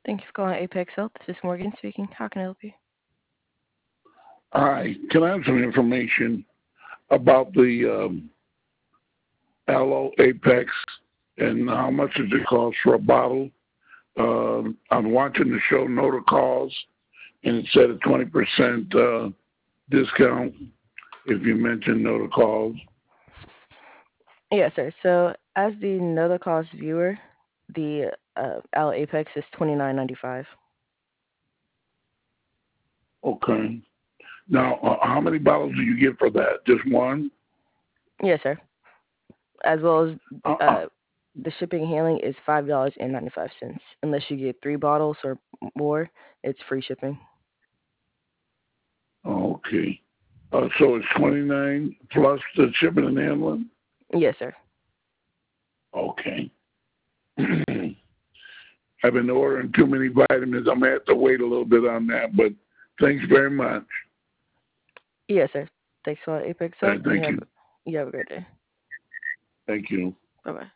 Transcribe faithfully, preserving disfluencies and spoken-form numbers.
Thank you for calling Apex Health. This is Morgan speaking. How can I help you? Hi, can I have some information about the um, Aloe Apex and how much does it cost for a bottle? Uh, I'm watching the show Know the Cause, and it said a twenty percent uh, discount if you mention Know the Cause. Yes, sir. So, as the Know the Cost viewer, the uh, Al Apex is twenty nine ninety five. Okay. Now, uh, how many bottles do you get for that? Just one? Yes, sir. As well as Uh, uh, uh, the shipping and handling is five dollars and ninety five cents. Unless you get three bottles or more, it's free shipping. okay. Uh, so it's twenty-nine plus the shipping and handling? Yes, sir. Okay. I've been ordering too many vitamins. I'm going to have to wait a little bit on that, but thanks very much. Yes, sir. Thanks a lot, Apex Uh, Health. You thank have you. you have a great day. Thank you. Bye bye.